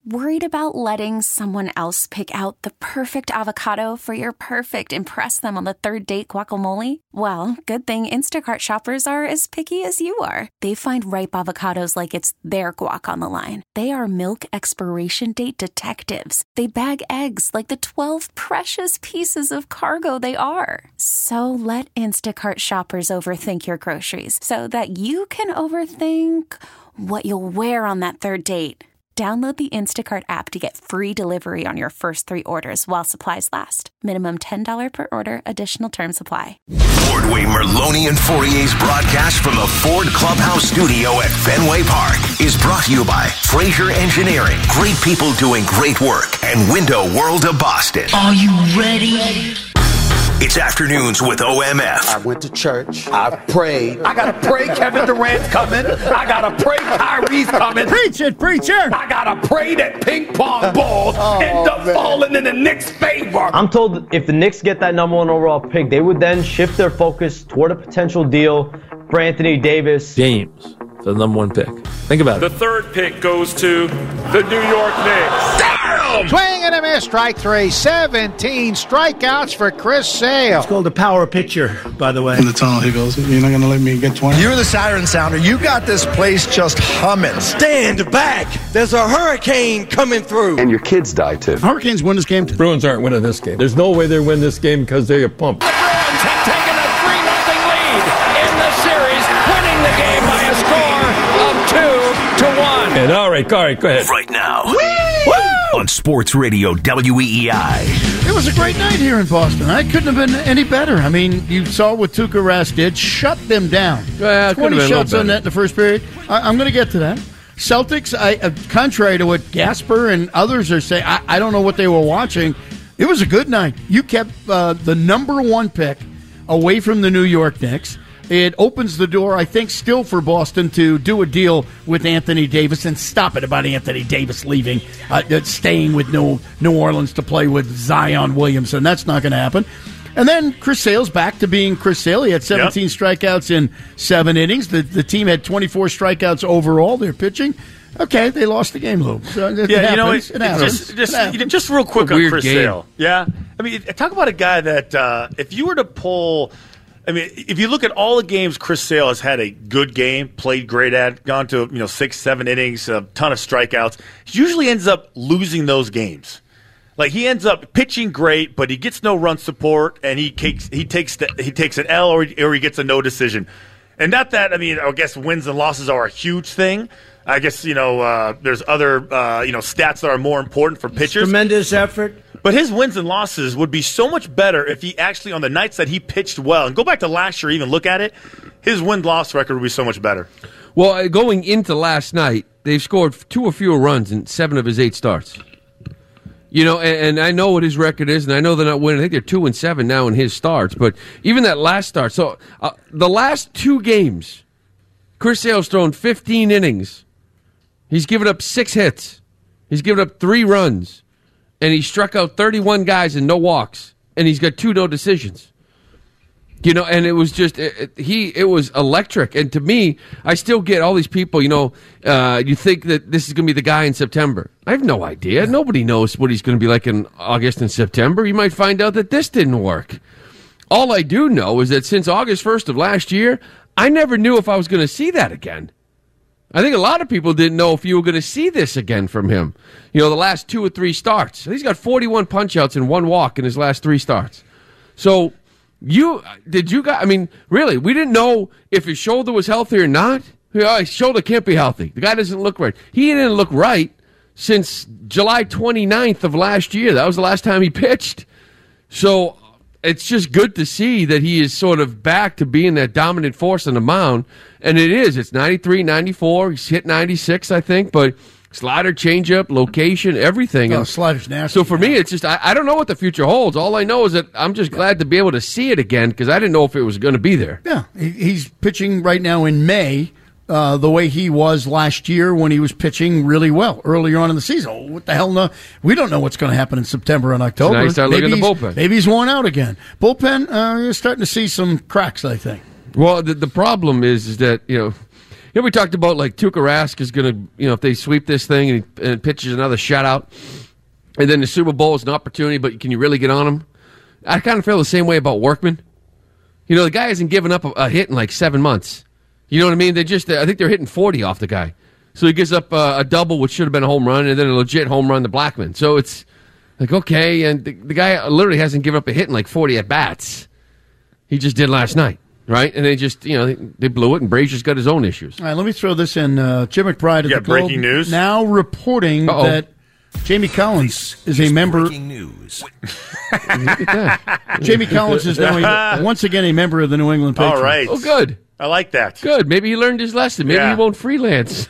Worried about letting someone else pick out the perfect avocado for your perfect impress them on the third date guacamole? Well, good thing Instacart shoppers are as picky as you are. They find ripe avocados like it's their guac on the line. They are milk expiration date detectives. They bag eggs like the 12 precious pieces of cargo they are. So let Instacart shoppers overthink your groceries so that you can overthink what you'll wear on that third date. Download the Instacart app to get free delivery on your first 3 orders while supplies last. Minimum $10 per order. Additional terms apply. Ordway, Merloni, and Fourier's broadcast from the Ford Clubhouse studio at Fenway Park is brought to you by Fraser Engineering. Great people doing great work. And Window World of Boston. Are you ready? It's Afternoons with OMF. I went to church. I prayed. I got to pray Kevin Durant's coming. I got to pray Kyrie's coming. Preach it, preacher. I got to pray that ping pong balls end up falling in the Knicks' favor. I'm told if the Knicks get that number 1 overall pick, they would then shift their focus toward a potential deal for Anthony Davis. James for the number 1 pick. Think about it. The 3rd pick goes to the New York Knicks. Damn! Swing and a miss, strike 3. 17 strikeouts for Chris Sale. It's called a power pitcher, by the way. In the tunnel, he goes, you're not going to let me get 20? You're the siren sounder. You got this place just humming. Stand back. There's a hurricane coming through. And your kids die, too. Hurricanes win this game. Bruins aren't winning this game. There's no way they win this game because they get pumped. The Bruins have taken a 3-0 lead in the series, winning the game by a score of 2-1. And all right, go ahead. Right now. On Sports Radio WEEI. It was a great night here in Boston. I couldn't have been any better. I mean, you saw what Tuukka Rask did. Shut them down. 20 shots on net in the first period. I'm going to get to that. Celtics, contrary to what Gasper and others are saying, I don't know what they were watching. It was a good night. You kept the number 1 pick away from the New York Knicks. It opens the door, I think, still for Boston to do a deal with Anthony Davis and stop it about Anthony Davis leaving, staying with New Orleans to play with Zion Williamson. That's not going to happen. And then Chris Sale's back to being Chris Sale. He had 17 strikeouts in 7 innings. The team had 24 strikeouts overall. They're pitching. Okay, they lost the game, Lou. So it happens. It happens. Just real quick on Chris Sale. Yeah? I mean, talk about a guy that if you were to pull – I mean, if you look at all the games Chris Sale has had a good game, played great at, gone to 6-7 innings, a ton of strikeouts, he usually ends up losing those games. Like he ends up pitching great, but he gets no run support, and he takes an L or he gets a no decision. And not that I guess wins and losses are a huge thing. I guess there's other stats that are more important for pitchers. Tremendous effort. But his wins and losses would be so much better if he actually, on the nights that he pitched well, and go back to last year, even look at it, his win-loss record would be so much better. Well, going into last night, they've scored 2 or fewer runs in 7 of his 8 starts. And I know what his record is, and I know they're not winning. I think they're 2-7 now in his starts. But even that last start, so the last 2 games, Chris Sale's thrown 15 innings. He's given up 6 hits. He's given up 3 runs. And he struck out 31 guys and no walks. And he's got 2 no decisions. And it was just, it was electric. And to me, I still get all these people, you think that this is going to be the guy in September. I have no idea. Nobody knows what he's going to be like in August and September. You might find out that this didn't work. All I do know is that since August 1st of last year, I never knew if I was going to see that again. I think a lot of people didn't know if you were going to see this again from him. The last 2 or 3 starts. He's got 41 punch-outs and 1 walk in his last 3 starts. So, really, we didn't know if his shoulder was healthy or not. His shoulder can't be healthy. The guy doesn't look right. He didn't look right since July 29th of last year. That was the last time he pitched. So, it's just good to see that he is sort of back to being that dominant force on the mound. And it is. It's 93, 94. He's hit 96, I think. But slider, changeup, location, everything. Oh, slider's nasty. So for me, it's just, I don't know what the future holds. All I know is that I'm just glad to be able to see it again because I didn't know if it was going to be there. Yeah. He's pitching right now in May the way he was last year when he was pitching really well earlier on in the season. Oh, what the hell? No, we don't know what's going to happen in September and October. So now you start looking at the bullpen. Maybe he's worn out again. Bullpen, you're starting to see some cracks, I think. Well, the problem is that, You know, we talked about like Tuukka Rask is going to, you know, if they sweep this thing and pitches another shutout, and then the Super Bowl is an opportunity, but can you really get on him? I kind of feel the same way about Workman. You know, the guy hasn't given up a hit in like 7 months. You know what I mean? I think they're hitting 40 off the guy. So he gives up a double, which should have been a home run, and then a legit home run to Blackman. So it's like, okay, and the guy literally hasn't given up a hit in like 40 at-bats. He just did last night. Right, and they just, you know, they blew it, and Brazier's got his own issues. All right, let me throw this in. Jim McBride at the Globe breaking news now reporting that Jamie Collins is a member. Breaking news. Jamie Collins is now once again a member of the New England Patriots. All right. Oh, good. I like that. Good. Maybe he learned his lesson. Maybe he won't freelance.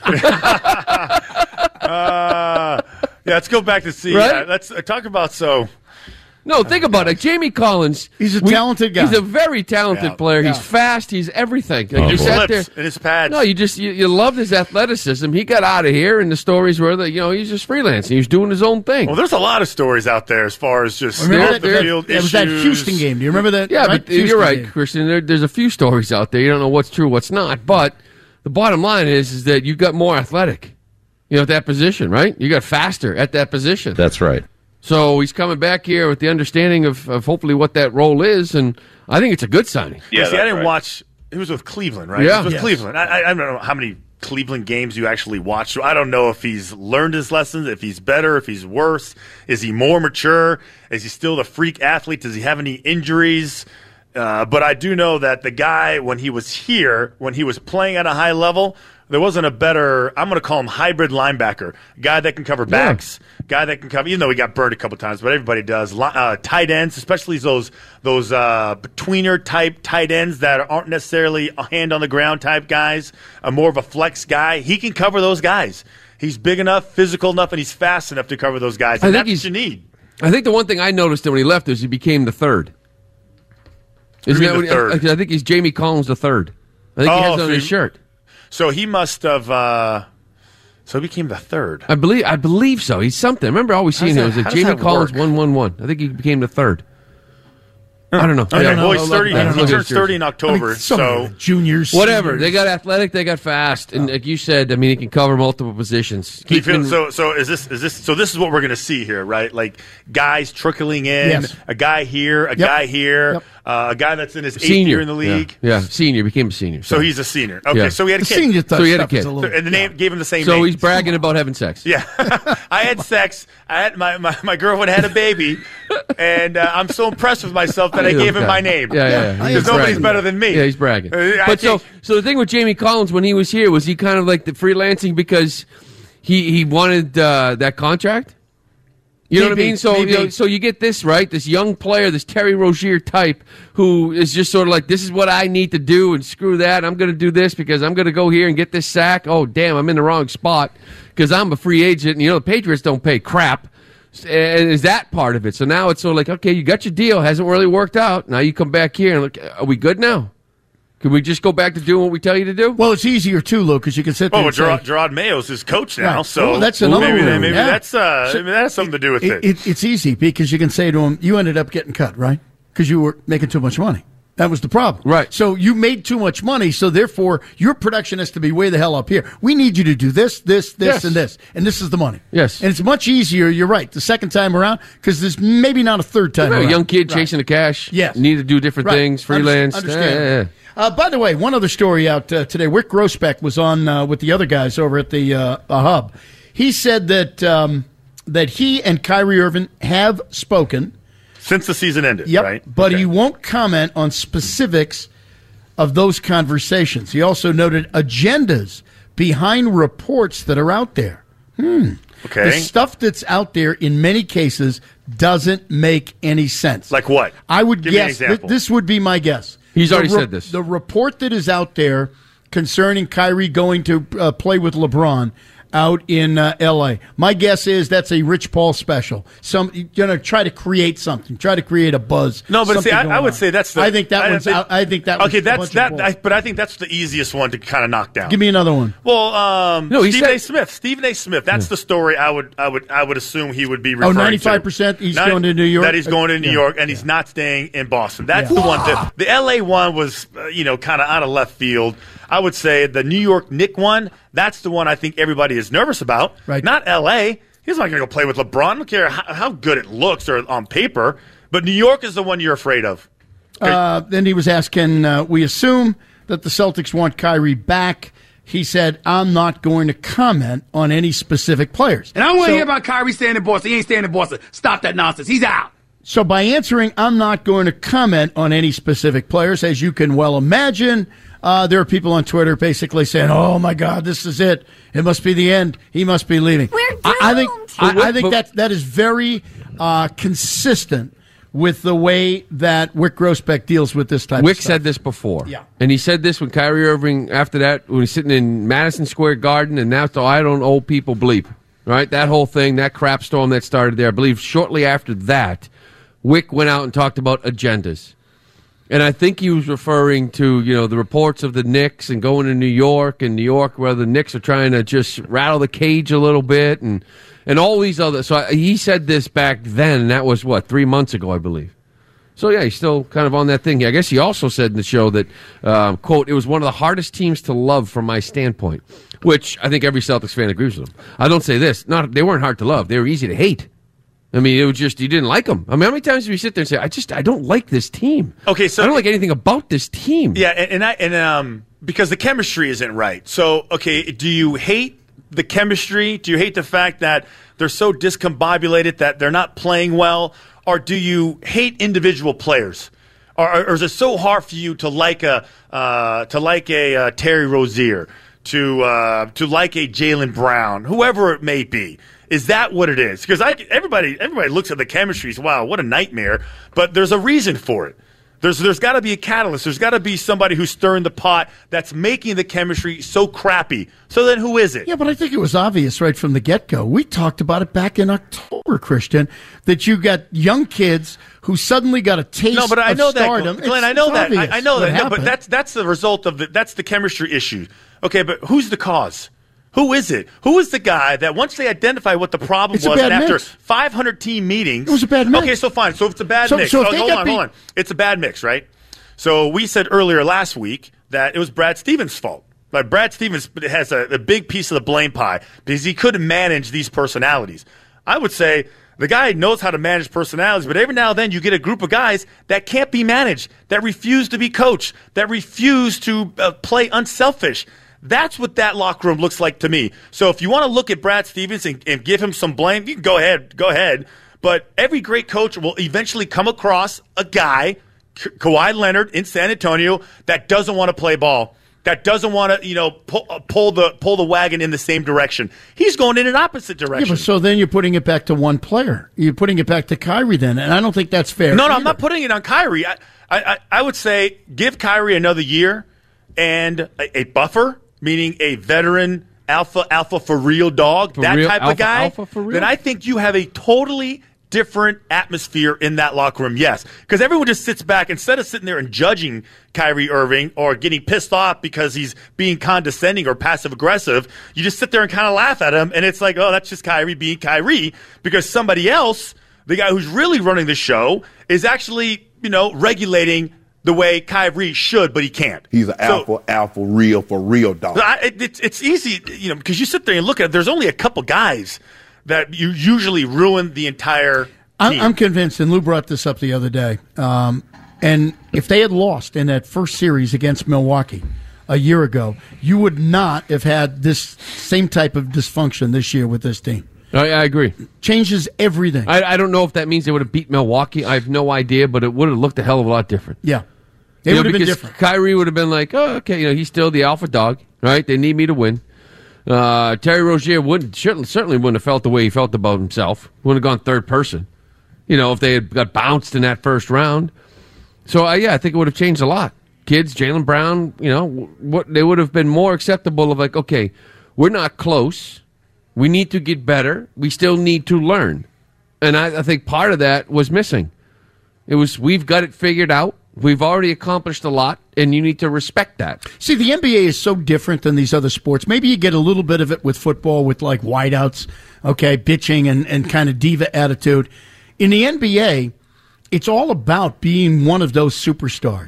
Let's go back to see. Right? Let's talk about No, think about it. Jamie Collins. He's a talented guy. He's a very talented player. He's fast. He's everything. Like you sat there in his pads. No, you loved his athleticism. He got out of here, and the stories were that he's just freelancing. He was doing his own thing. Well, there's a lot of stories out there as far as just off the field issues. It was that Houston game. Do you remember that? Yeah, right? but you're right, game. Christian. There's a few stories out there. You don't know what's true, what's not. But the bottom line is that you got more athletic. At that position, right? You got faster at that position. That's right. So he's coming back here with the understanding of hopefully what that role is, and I think it's a good signing. Yeah, see, I didn't watch. He was with Cleveland, right? Yeah. He was with Cleveland. I don't know how many Cleveland games you actually watched. So I don't know if he's learned his lessons, if he's better, if he's worse. Is he more mature? Is he still the freak athlete? Does he have any injuries? But I do know that the guy, when he was here, when he was playing at a high level, there wasn't a better, I'm going to call him hybrid linebacker, guy that can cover backs, guy that can cover, even though he got burned a couple times, but everybody does, tight ends, especially those betweener type tight ends that aren't necessarily a hand on the ground type guys, more of a flex guy. He can cover those guys. He's big enough, physical enough, and he's fast enough to cover those guys. And that's what you need. I think the one thing I noticed when he left is he became the third. Isn't that what third? I think he's Jamie Collins the third. I think he has it on his shirt. So he must have. So he became the third. I believe so. He's something. I remember always seeing him. It was Jamie Collins 111. I think he became the third. I don't know. Okay, well, he's 30. He turns 30 in October. So juniors, whatever. They got athletic. They got fast, and like you said, I mean, he can cover multiple positions. So is this? So this is what we're going to see here, right? Like guys trickling in. A guy here. A guy here. A guy that's in his 8th year in the league. Yeah, senior. Became a senior. So he's a senior. Okay, so he had a kid. So he had a kid. And the name gave him the same name. So he's bragging about having sex. Yeah. I had sex. I had my girlfriend had a baby, and I'm so impressed with myself that I gave him my name. Yeah. Because nobody's better than me. Yeah, he's bragging. But so the thing with Jamie Collins when he was here, was he kind of like the freelancing because he wanted that contract? You know what I mean? So so you get this, right? This young player, this Terry Rozier type, who is just sort of like, this is what I need to do, and screw that. I'm going to do this because I'm going to go here and get this sack. Oh, damn, I'm in the wrong spot because I'm a free agent. And, the Patriots don't pay crap. And is that part of it? So now it's sort of like, okay, you got your deal. Hasn't really worked out. Now you come back here and look, are we good now? Can we just go back to doing what we tell you to do? Well, it's easier, too, Luke, because you can sit there and say... Gerard Mayo's his coach now, so that's another maybe that's something to do with it. It's easy, because you can say to him, you ended up getting cut, right? Because you were making too much money. That was the problem. Right. So you made too much money, so therefore your production has to be way the hell up here. We need you to do this, and this, and this is the money. Yes. And it's much easier, you're right, the second time around, because there's maybe not a third time around. A young kid chasing the cash. Yes. Need to do different things, freelance. Understand. By the way, one other story out today. Rick Grossbeck was on with the other guys over at the Hub. He said that he and Kyrie Irving have spoken. Since the season ended, yep, right? But he won't comment on specifics of those conversations. He also noted agendas behind reports that are out there. Okay. The stuff that's out there in many cases doesn't make any sense. Like what? I would guess this would be my guess. He's already said this. The report that is out there concerning Kyrie going to play with LeBron out in L.A. My guess is that's a Rich Paul special. Try to create something. Try to create a buzz. No, but see, I would say that's the. I think that one's out. I think that. Okay, that's that. But I think that's the easiest one to kind of knock down. Give me another one. Well, Stephen A. Smith. That's the story. I would assume he would be referring to. 95%. He's going to New York. That he's going to New York, and he's not staying in Boston. That's the one. The L.A. one was kind of out of left field. I would say the New York Knicks one, that's the one I think everybody is nervous about. Right. Not L.A. He's not going to go play with LeBron. I don't care how good it looks or on paper. But New York is the one you're afraid of. Then he was asked, can we assume that the Celtics want Kyrie back? He said, I'm not going to comment on any specific players. And I don't want to hear about Kyrie staying in Boston. He ain't staying in Boston. Stop that nonsense. He's out. So by answering, I'm not going to comment on any specific players, as you can well imagine, there are people on Twitter basically saying, oh, my God, this is it. It must be the end. He must be leaving. We're doomed. I think that is very consistent with the way that Wick Grossbeck deals with this type of stuff. Wick said this before. Yeah. And he said this when Kyrie Irving, after that, when he's sitting in Madison Square Garden, and now I don't owe people bleep. Right? That whole thing, that crap storm that started there, I believe shortly after that, Wick went out and talked about agendas. And I think he was referring to, the reports of the Knicks and going to New York, where the Knicks are trying to just rattle the cage a little bit and all these other. So he said this back then, and that was, 3 months ago, I believe. So, yeah, he's still kind of on that thing. I guess he also said in the show that, quote, it was one of the hardest teams to love from my standpoint, which I think every Celtics fan agrees with him. I don't say this. They weren't hard to love. They were easy to hate. I mean, it was just, you didn't like them. I mean, how many times do you sit there and say, I don't like this team. Okay, so I don't like anything about this team. Yeah, and because the chemistry isn't right. So, okay, do you hate the chemistry? Do you hate the fact that they're so discombobulated that they're not playing well? Or do you hate individual players? Or is it so hard for you to like a Terry Rozier, to like a Jaylen Brown, whoever it may be? Is that what it is? Because everybody looks at the chemistry and says, wow, what a nightmare. But there's a reason for it. There's got to be a catalyst. There's got to be somebody who's stirring the pot that's making the chemistry so crappy. So then who is it? Yeah, but I think it was obvious right from the get-go. We talked about it back in October, Christian, that you got young kids who suddenly got a taste of stardom. Glenn, I know that. I know that. No, but that's the result of that's the chemistry issue. Okay, but who's the cause? Who is it? Who is the guy that once they identify what the problem was after 500 team meetings? It was a bad mix. Okay, so fine. So if it's a bad mix. Hold on. It's a bad mix, right? So we said earlier last week that it was Brad Stevens' fault. Like Brad Stevens has a big piece of the blame pie because he couldn't manage these personalities. I would say the guy knows how to manage personalities, but every now and then you get a group of guys that can't be managed, that refuse to be coached, that refuse to play unselfish. That's what that locker room looks like to me. So if you want to look at Brad Stevens and give him some blame, you can go ahead. But every great coach will eventually come across a guy, Kawhi Leonard in San Antonio, that doesn't want to play ball, that doesn't want to, pull the wagon in the same direction. He's going in an opposite direction. Yeah, but so then you're putting it back to one player. You're putting it back to Kyrie then, and I don't think that's fair. No, I'm not putting it on Kyrie. I would say give Kyrie another year and a buffer, meaning a veteran alpha for real dog, type of guy, then I think you have a totally different atmosphere in that locker room, yes. Because everyone just sits back, instead of sitting there and judging Kyrie Irving or getting pissed off because he's being condescending or passive-aggressive, you just sit there and kind of laugh at him, and it's like, oh, that's just Kyrie being Kyrie, because somebody else, the guy who's really running the show, is actually, regulating the way Kyrie should, but he can't. He's an alpha, real dog. It's easy, because you sit there and look at it. There's only a couple guys that you usually ruin the entire team. I'm convinced, and Lou brought this up the other day, and if they had lost in that first series against Milwaukee a year ago, you would not have had this same type of dysfunction this year with this team. I agree. Changes everything. I don't know if that means they would have beat Milwaukee. I have no idea, but it would have looked a hell of a lot different. Yeah. It would have been different. Kyrie would have been like, oh, okay, he's still the alpha dog, right? They need me to win. Terry Rozier certainly wouldn't have felt the way he felt about himself. Wouldn't have gone third person, if they had got bounced in that first round. So, I think it would have changed a lot. Kids, Jaylen Brown, they would have been more acceptable of like, okay, we're not close. We need to get better. We still need to learn. And I think part of that was missing. It was, we've got it figured out. We've already accomplished a lot, and you need to respect that. See, the NBA is so different than these other sports. Maybe you get a little bit of it with football with like wideouts, bitching and kind of diva attitude. In the NBA, it's all about being one of those superstars.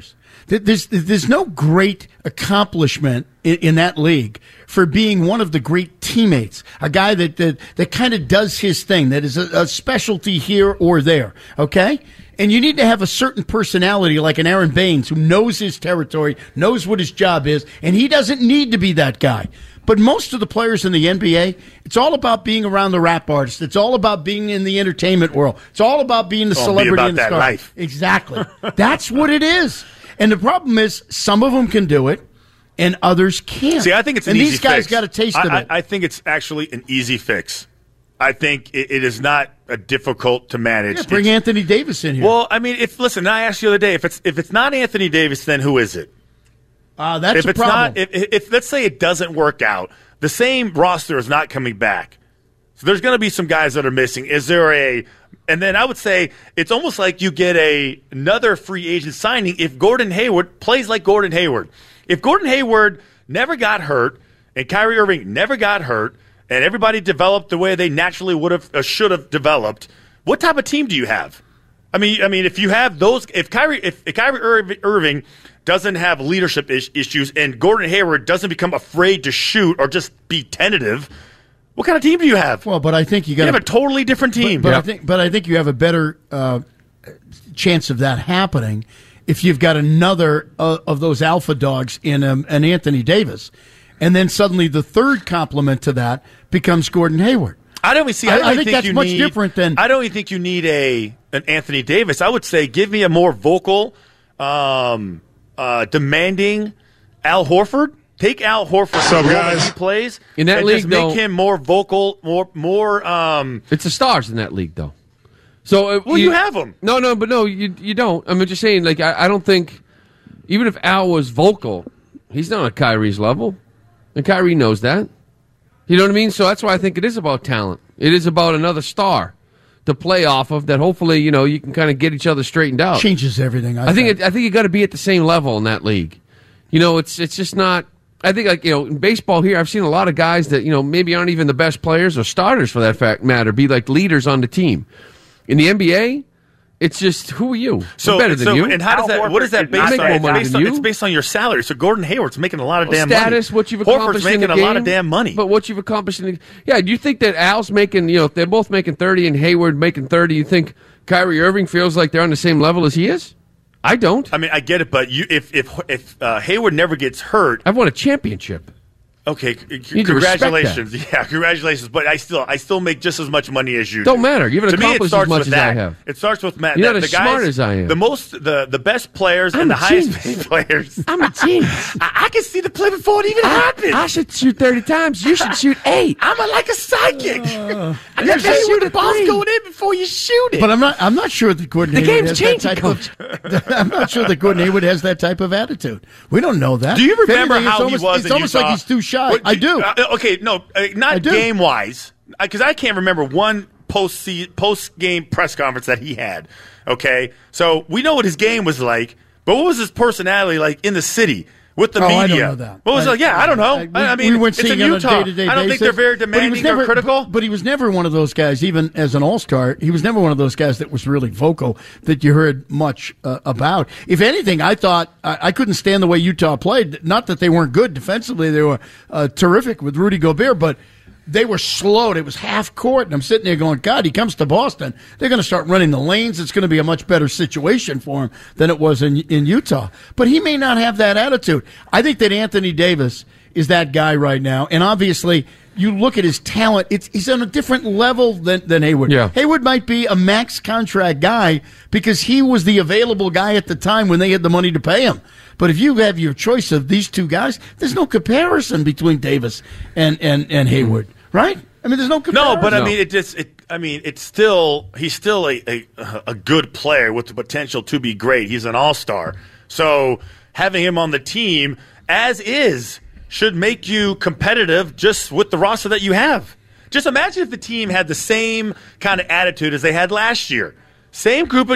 There's no great accomplishment in that league for being one of the great teammates, a guy that kind of does his thing, that is a specialty here or there, okay? And you need to have a certain personality like an Aaron Baines who knows his territory, knows what his job is, and he doesn't need to be that guy. But most of the players in the NBA, it's all about being around the rap artists. It's all about being in the entertainment world. It's all about being the celebrity and the star. Life. Exactly. That's what it is. And the problem is some of them can do it and others can't. See, I think it's an easy fix. And these guys got a taste of it. I think it's actually an easy fix. I think it is not difficult to manage. Yeah, bring Anthony Davis in here. Well, I mean, listen, I asked you the other day, if it's not Anthony Davis, then who is it? That's a problem. If let's say it doesn't work out, the same roster is not coming back. So there's going to be some guys that are missing. Is there and then I would say it's almost like you get another free agent signing if Gordon Hayward plays like Gordon Hayward. If Gordon Hayward never got hurt and Kyrie Irving never got hurt and everybody developed the way they naturally would have should have developed, what type of team do you have? I mean, if you have those, if Kyrie Irving doesn't have leadership issues and Gordon Hayward doesn't become afraid to shoot or just be tentative, what kind of team do you have? Well, but I think you have a totally different team. But I think you have a better chance of that happening if you've got another of those alpha dogs in an Anthony Davis, and then suddenly the third complement to that becomes Gordon Hayward. I don't think that's much different than. I don't even think you need an Anthony Davis. I would say give me a more vocal, demanding Al Horford. Take Al Horford when he plays in that league. Just make him more vocal, more. It's the stars in that league, though. So you have them. No, you don't. I'm just saying. Like I don't think even if Al was vocal, he's not on Kyrie's level, and Kyrie knows that. You know what I mean? So that's why I think it is about talent. It is about another star to play off of that. Hopefully, you can kind of get each other straightened out. Changes everything. I think you got to be at the same level in that league. It's just not. I think in baseball here, I've seen a lot of guys that maybe aren't even the best players or starters for that matter, be like leaders on the team. In the NBA, it's just who are you? So better than you. And how does that? What is that based on? It's based on your salary. So Gordon Hayward's making a lot of damn status, money. What you've accomplished Horford's in the making game, a lot of damn money. But what you've accomplished do you think that Al's making? If they're both making 30 and Hayward making 30, you think Kyrie Irving feels like they're on the same level as he is? I don't. I mean, I get it, but if Hayward never gets hurt, I've won a championship. Okay, congratulations. Yeah, congratulations. But I still make just as much money as you. Don't matter. You haven't accomplished as much as I have. It starts with Matt. You're not as smart as I am. The best players and the highest paid players. I'm a genius. I can see the play before it even happens. I should shoot 30 times. You should shoot 8. I'm like a psychic. I can tell you when the ball's going in before you shoot it. But I'm not sure that Gordon Hayward has that type of. I'm not sure that Gordon Hayward has that type of attitude. We don't know that. Do you remember how he was? It's almost like he's too shy. I do. Okay, no, not game-wise, because I can't remember one post-game press conference that he had, okay? So we know what his game was like, but what was his personality like in the city with the media? I don't know that. What was it like? Yeah, I don't know. I mean, it's in Utah. I don't think they're very demanding or critical. But he was never one of those guys, even as an all-star, he was never one of those guys that was really vocal that you heard much about. If anything, I thought I couldn't stand the way Utah played. Not that they weren't good defensively. They were terrific with Rudy Gobert, but they were slowed. It was half court, and I'm sitting there going, God, he comes to Boston. They're going to start running the lanes. It's going to be a much better situation for him than it was in Utah. But he may not have that attitude. I think that Anthony Davis is that guy right now, and obviously you look at his talent, he's on a different level than Hayward. Yeah. Hayward might be a max contract guy because he was the available guy at the time when they had the money to pay him. But if you have your choice of these two guys, there's no comparison between Davis and Hayward. Right? I mean, there's no comparison. No, but I mean, it's still he's still a good player with the potential to be great. He's an all-star. So having him on the team as is should make you competitive just with the roster that you have. Just imagine if the team had the same kind of attitude as they had last year. Same group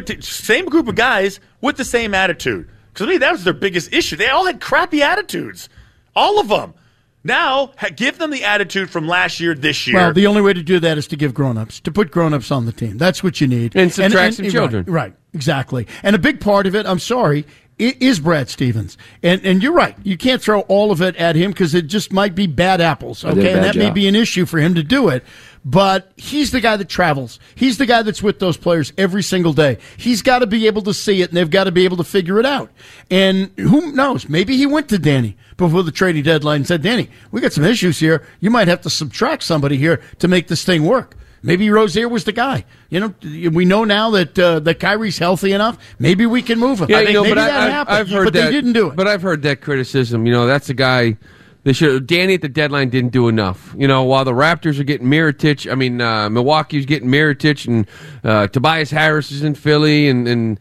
of guys with the same attitude. Because to me, that was their biggest issue. They all had crappy attitudes. All of them. Now, give them the attitude from last year, this year. Well, the only way to do that is to give grown-ups, to put grown-ups on the team. That's what you need. And subtract some children. Right, exactly. And a big part of it, I'm sorry, is Brad Stevens. And you're right. You can't throw all of it at him because it just might be bad apples, okay? And that may be an issue for him to do it. But he's the guy that travels. He's the guy that's with those players every single day. He's got to be able to see it, and they've got to be able to figure it out. And who knows? Maybe he went to Danny before the trading deadline and said, Danny, we got some issues here. You might have to subtract somebody here to make this thing work. Maybe Rozier was the guy. We know now that Kyrie's healthy enough. Maybe we can move him. Yeah, maybe that happened, I've heard but that, they didn't do it. But I've heard that criticism. That's a guy. Danny at the deadline didn't do enough. While the Raptors are getting Milwaukee's getting Mirotic, and Tobias Harris is in Philly, and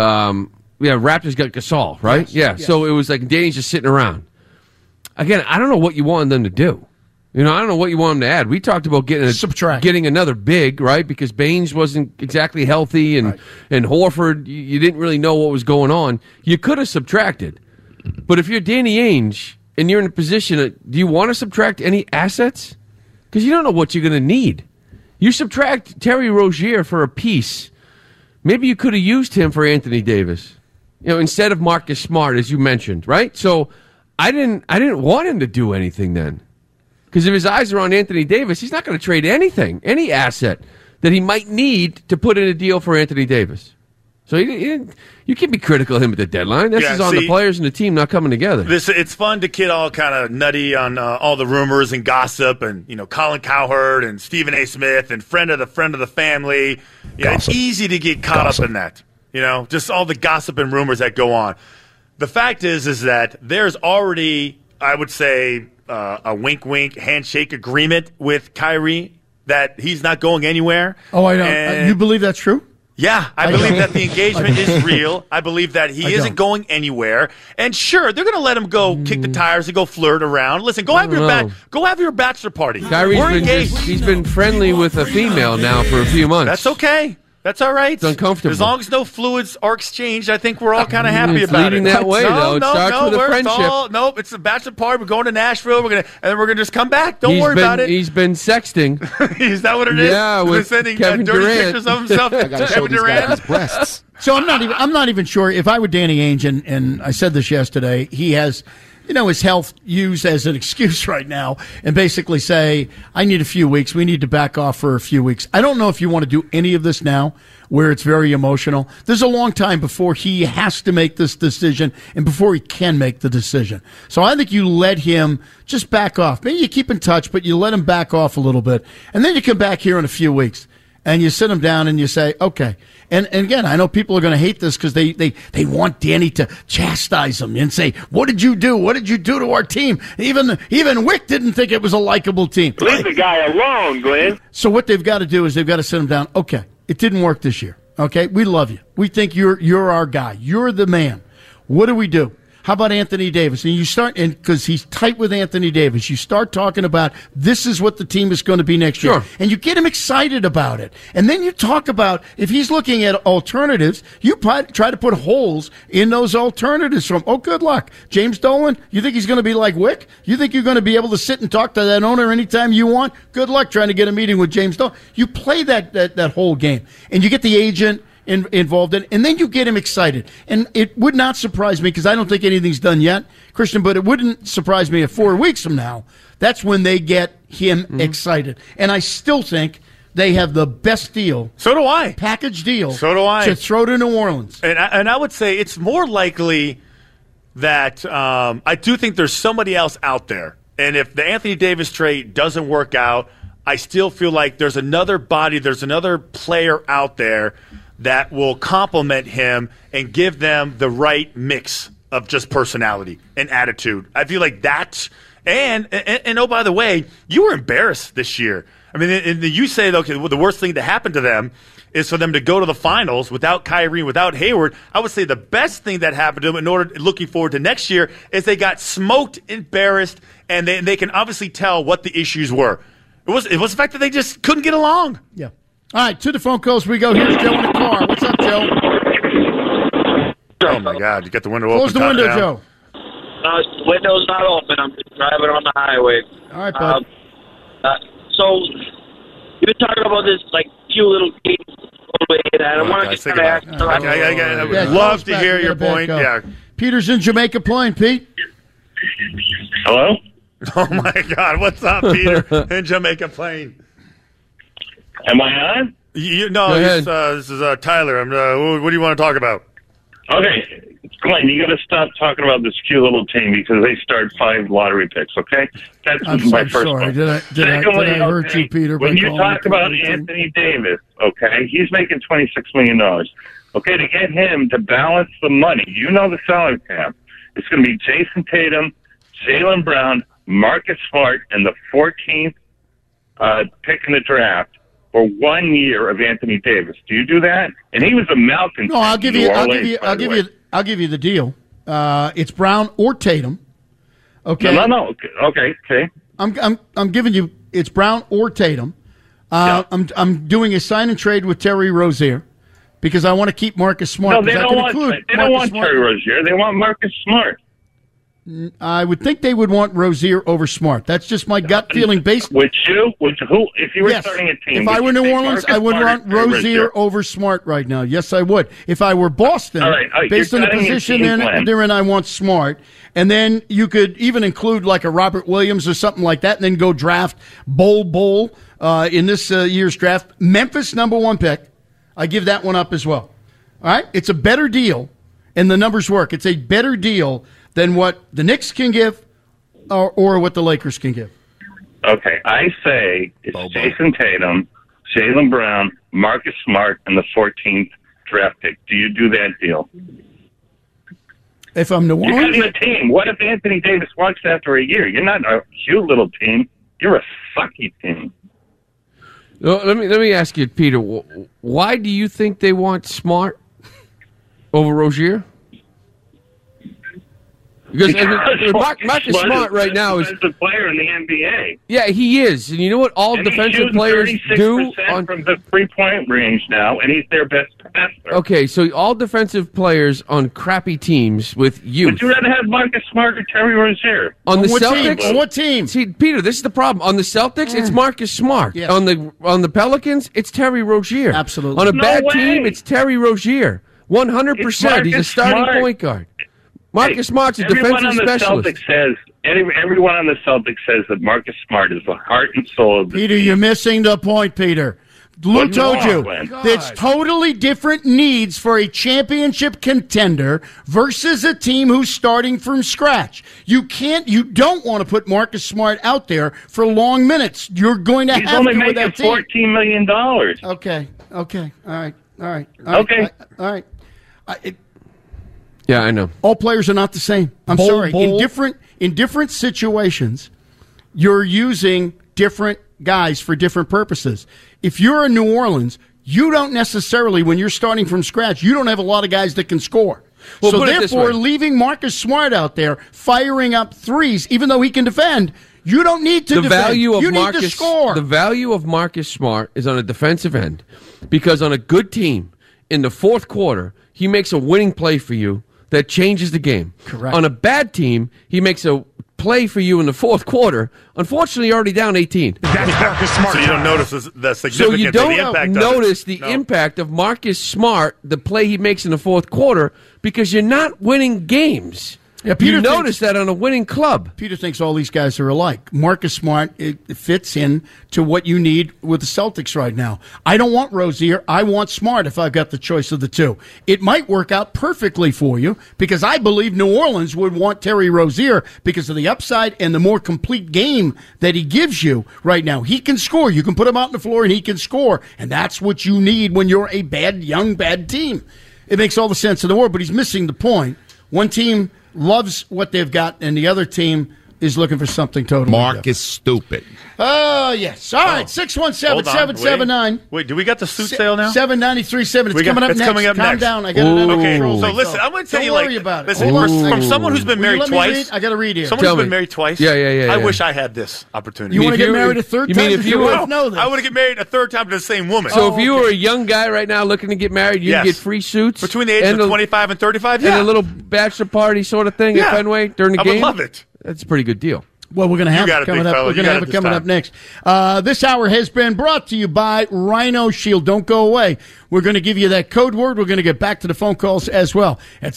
Raptors got Gasol, right? Yes. So it was like Danny's just sitting around. Again, I don't know what you want them to do. I don't know what you want them to add. We talked about getting another big, right? Because Baines wasn't exactly healthy, and Horford, you didn't really know what was going on. You could have subtracted. But if you're Danny Ainge and you're in a position, do you want to subtract any assets? Because you don't know what you're going to need. You subtract Terry Rozier for a piece. Maybe you could have used him for Anthony Davis, instead of Marcus Smart, as you mentioned, right? So I didn't want him to do anything then. Because if his eyes are on Anthony Davis, he's not going to trade anything, any asset that he might need to put in a deal for Anthony Davis. So you can't be critical of him at the deadline. This is on the players and the team not coming together. It's fun to get all kind of nutty on all the rumors and gossip, and Colin Cowherd and Stephen A. Smith and friend of the family. It's easy to get caught up in that. Just all the gossip and rumors that go on. The fact is that there's already, I would say, a wink-wink handshake agreement with Kyrie that he's not going anywhere. Oh, I know. You believe that's true? Yeah, I believe that the engagement is real. I believe that he isn't going anywhere. And sure, they're going to let him go kick the tires and go flirt around. Listen, go have your bachelor party. Kyrie's he's been friendly with a female now for a few months. That's okay. That's all right. It's uncomfortable. As long as no fluids are exchanged, I think we're all kind of happy about it. Leading that way, though. It starts with a friendship. It's a bachelor party. We're going to Nashville. And then we're gonna just come back. Don't worry about it. He's been sexting. Is that what it is? Yeah, with sending Kevin dirty Durant. pictures of himself to Kevin Durant. Breasts. So I'm not even sure if I were Danny Ainge, and I said this yesterday. He has, his health used as an excuse right now, and basically say, I need a few weeks. We need to back off for a few weeks. I don't know if you want to do any of this now, where it's very emotional. There's a long time before he has to make this decision and before he can make the decision. So I think you let him just back off. Maybe you keep in touch, but you let him back off a little bit. And then you come back here in a few weeks and you sit him down and you say, okay. And again, I know people are going to hate this because they want Danny to chastise him and say, what did you do? What did you do to our team? Even Wick didn't think it was a likable team. Leave the guy alone, Glenn. So what they've got to do is they've got to sit him down. Okay. It didn't work this year. Okay, we love you. We think you're our guy. You're the man. What do we do? How about Anthony Davis? And you start, and because he's tight with Anthony Davis, you start talking about this is what the team is going to be next year. And you get him excited about it. And then you talk about, if he's looking at alternatives, you try to put holes in those alternatives from, good luck. James Dolan, you think he's going to be like Wick? You think you're going to be able to sit and talk to that owner anytime you want? Good luck trying to get a meeting with James Dolan. You play that whole game, and you get the agent involved in, and then you get him excited. And it would not surprise me, because I don't think anything's done yet, Christian, but it wouldn't surprise me if 4 weeks from now, that's when they get him excited. And I still think they have the best deal. So do I. Package deal. So do I. To throw to New Orleans. And I would say it's more likely that I do think there's somebody else out there. And if the Anthony Davis trade doesn't work out, I still feel like there's another body, there's another player out there that will complement him and give them the right mix of just personality and attitude. I feel like that. And oh, by the way, you were embarrassed this year. I mean, you say, okay, well, the worst thing to happen to them is for them to go to the finals without Kyrie, without Hayward. I would say the best thing that happened to them looking forward to next year is they got smoked, embarrassed, and they can obviously tell what the issues were. It was the fact that they just couldn't get along. Yeah. All right, to the phone calls we go. Here's Joe in the car. What's up, Joe? Oh, my God. You got the window open. Close the window, Joe. The window's not open. I'm just driving on the highway. All right, bud. So you've been talking about this, few little games. I want to just kind of ask. I would love to hear your point. Yeah. Peter's in Jamaica Plain. Pete. Hello? Oh, my God. What's up, Peter? In Jamaica Plain. Am I on? No, this is Tyler. What do you want to talk about? Okay. Glenn, you got to stop talking about this cute little team because they start 5 lottery picks, okay? That's my first sorry. one. Did I hurt you, Peter? When you talk about Anthony Davis, okay, he's making $26 million. Okay, to get him to balance the money, you know the salary cap. It's going to be Jason Tatum, Jaylen Brown, Marcus Smart, and the 14th pick in the draft for 1 year of Anthony Davis. Do you do that? And he was a malcontent. No, I'll give you the deal. It's Brown or Tatum. Okay. No. Okay. I'm giving you. It's Brown or Tatum. I'm doing a sign and trade with Terry Rozier because I want to keep Marcus Smart. No, they don't want Terry Rozier. They want Marcus Smart. I would think they would want Rozier over Smart. That's just my gut feeling. Would you? If you were starting a team? If I were New Orleans, I would want Rozier over Smart right now. Yes, I would. If I were Boston, based on the position they're in, I want Smart. And then you could even include like a Robert Williams or something like that, and then go draft Bol in this year's draft. Memphis, #1 pick. I give that one up as well. All right? It's a better deal, and the numbers work. It's a better deal than what the Knicks can give or what the Lakers can give. Okay, I say it's Jason Tatum, Jaylen Brown, Marcus Smart, and the 14th draft pick. Do you do that deal? If I'm New Orleans? You're cutting the team. What if Anthony Davis walks after a year? You're not a cute little team. You're a sucky team. Let me ask you, Peter, why do you think they want Smart over Rozier? Because Marcus Smart right now is a player in the NBA. Yeah, he is, and you know what all defensive players do from the 3-point range now, and he's their best passer. Okay, so all defensive players on crappy teams with youth. Would you rather have Marcus Smart or Terry Rozier? On the Celtics? On what team? See, Peter, this is the problem. On the Celtics, it's Marcus Smart. Yes. On the Pelicans, it's Terry Rozier. Absolutely. On a bad team, it's Terry Rozier. 100%. He's a starting point guard. Marcus Smart's a defensive specialist. Everyone on the Celtics says that Marcus Smart is the heart and soul of the Peter, team. you're missing the point, Peter. Lou told you it's totally different needs for a championship contender versus a team who's starting from scratch. You don't want to put Marcus Smart out there for long minutes. You're going to He's have only to with making that team. $14 million. Okay. All right. Yeah, I know. All players are not the same. I'm sorry. In different situations, you're using different guys for different purposes. If you're in New Orleans, you don't necessarily, when you're starting from scratch, you don't have a lot of guys that can score. Well, so therefore, leaving Marcus Smart out there firing up threes, even though he can defend, you don't need to defend. You need to score. The value of Marcus Smart is on a defensive end because on a good team, in the fourth quarter, he makes a winning play for you that changes the game. Correct. On a bad team, he makes a play for you in the fourth quarter. Unfortunately, you're already down 18. That's Marcus Smart. So you don't notice the significance So you don't of the impact notice the impact of Marcus Smart, the play he makes in the fourth quarter, because you're not winning games. Yeah, Peter you notice that on a winning club. Peter thinks all these guys are alike. Marcus Smart, it fits in to what you need with the Celtics right now. I don't want Rozier. I want Smart if I've got the choice of the two. It might work out perfectly for you because I believe New Orleans would want Terry Rozier because of the upside and the more complete game that he gives you right now. He can score. You can put him out on the floor and he can score. And that's what you need when you're a bad team. It makes all the sense in the world, but he's missing the point. One team loves what they've got, and the other team is looking for something totally Mark different. is stupid. Oh, yes. All right, 617-779. Wait, do we got the suit sale now? 793.7. It's coming up next. Calm down. I got it under control. So listen, I'm going to tell you, don't worry about it. Listen, from someone who's been married twice. I got to read here. Someone who's been married twice. Yeah. I wish I had this opportunity. You want to get married a third time? If you know this. I want to get married a third time to the same woman. So if you were a young guy right now looking to get married, you get free suits between the ages of 25 and 35. And a little bachelor party sort of thing at Fenway during the game. I would love it. That's a pretty good deal. Well, we're going to have it coming up. We're going to have it coming up next. This hour has been brought to you by Rhino Shield. Don't go away. We're going to give you that code word. We're going to get back to the phone calls as well at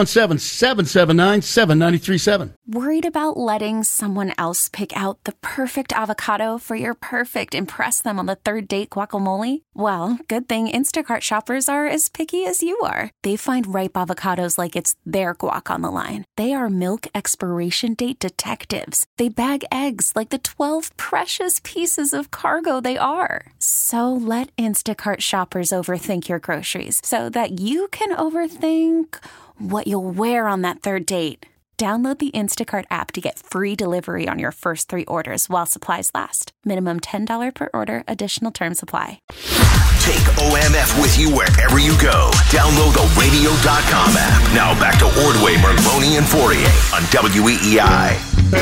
617-779-7937. Worried about letting someone else pick out the perfect avocado for your perfect impress them on the third date guacamole? Well, good thing Instacart shoppers are as picky as you are. They find ripe avocados like it's their guac on the line. They are milk expiration date detectives. They bag eggs like the 12 precious pieces of cargo they are. So let Instacart shoppers overthink your groceries so that you can overthink what you'll wear on that third date. Download the Instacart app to get free delivery on your first 3 orders while supplies last. Minimum $10 per order. Additional terms apply. Take OMF with you wherever you go. Download the radio.com app. Now back to Ordway, Merloni, and Fourier on WEEI.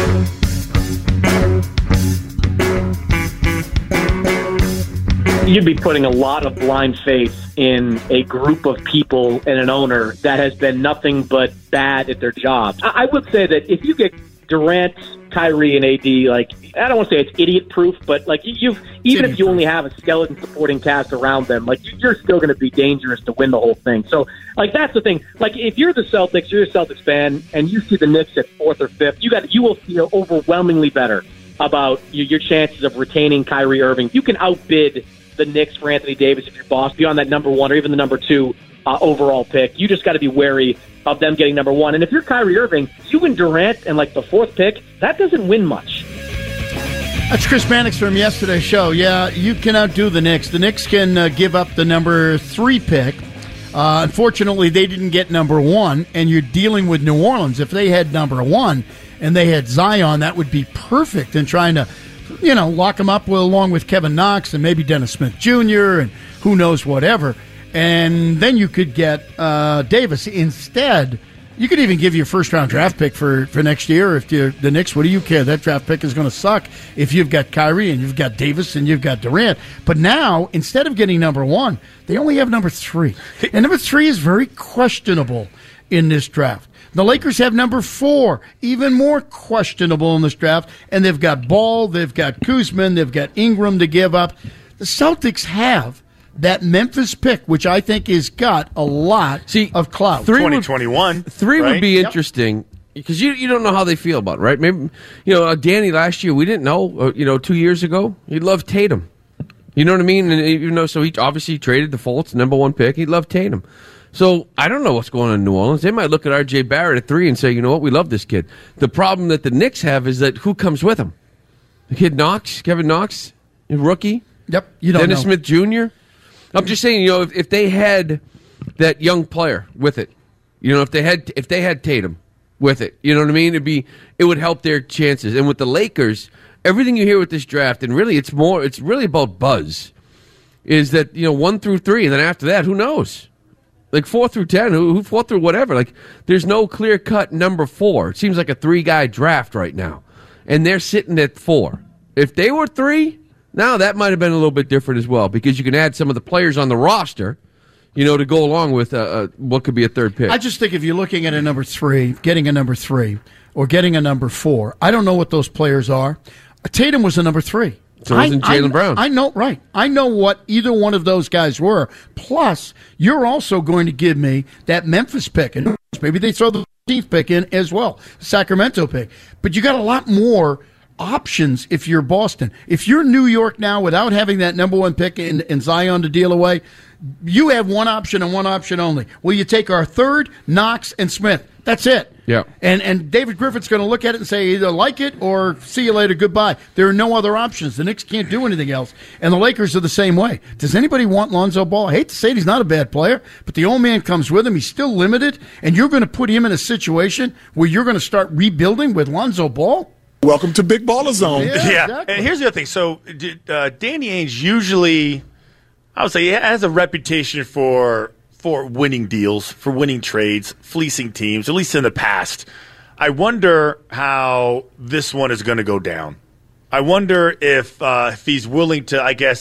You'd be putting a lot of blind faith in a group of people and an owner that has been nothing but bad at their job. I would say that if you get Durant, Kyrie, and AD, like, I don't want to say it's idiot-proof, but like even if you only have a skeleton supporting cast around them, like you're still going to be dangerous to win the whole thing. So, like, that's the thing. Like, if you're the Celtics, you're a Celtics fan, and you see the Knicks at 4th or 5th, you will feel overwhelmingly better about your chances of retaining Kyrie Irving. You can outbid the Knicks for Anthony Davis if you're boss beyond that number 1 or even the number 2 overall pick. You just got to be wary of them getting number 1. And if you're Kyrie Irving, you and Durant and like the 4th pick, that doesn't win much. That's Chris Mannix from yesterday's show. Yeah, you can outdo the Knicks. The Knicks can give up the number 3 pick. Unfortunately, they didn't get number 1, and you're dealing with New Orleans. If they had number 1 and they had Zion, that would be perfect in trying to, lock them up along with Kevin Knox and maybe Dennis Smith Jr. and who knows whatever. And then you could get Davis. Instead, you could even give your first-round draft pick for next year. If you're the Knicks, what do you care? That draft pick is going to suck if you've got Kyrie and you've got Davis and you've got Durant. But now, instead of getting number 1, they only have number 3. And number 3 is very questionable in this draft. The Lakers have number 4, even more questionable in this draft, and they've got Ball, they've got Kuzma, they've got Ingram to give up. The Celtics have that Memphis pick, which I think has got a lot of clout. 2021. 3 would be interesting because you don't know how they feel about it, right? Maybe Danny last year we didn't know. 2 years ago he loved Tatum. You know what I mean? And so he obviously traded the Fultz, number 1 pick. He loved Tatum. So I don't know what's going on in New Orleans. They might look at R.J. Barrett at 3 and say, you know what, we love this kid. The problem that the Knicks have is that who comes with him? The kid Knox, Kevin Knox, rookie. Yep, you don't Dennis know. Smith Jr. I'm just saying, if they had that young player with it, if they had Tatum with it, you know what I mean? It would help their chances. And with the Lakers, everything you hear with this draft, and really it's really about buzz, is that 1 through 3, and then after that, who knows? Like 4 through 10, who 4 through whatever. Like, there's no clear-cut number 4. It seems like a 3-guy draft right now. And they're sitting at 4. If they were 3, now that might have been a little bit different as well, because you can add some of the players on the roster, to go along with what could be a 3rd pick. I just think if you're looking at a number 3, getting a number 3, or getting a number 4, I don't know what those players are. Tatum was a number 3. So wasn't Jaylen Brown. I know, right. I know what either one of those guys were. Plus, you're also going to give me that Memphis pick. And maybe they throw the 15th pick in as well, Sacramento pick. But you got a lot more options if you're Boston. If you're New York now without having that number 1 pick in Zion to deal away, you have one option and one option only. Will you take our 3rd, Knox, and Smith? That's it. Yeah. And David Griffin's going to look at it and say either like it or see you later, goodbye. There are no other options. The Knicks can't do anything else. And the Lakers are the same way. Does anybody want Lonzo Ball? I hate to say it, he's not a bad player, but the old man comes with him. He's still limited, and you're going to put him in a situation where you're going to start rebuilding with Lonzo Ball? Welcome to Big Baller Zone. Yeah. Exactly. And here's the other thing. So Danny Ainge usually, I would say, has a reputation for winning deals, for winning trades, fleecing teams, at least in the past. I wonder how this one is going to go down. I wonder if he's willing to, I guess,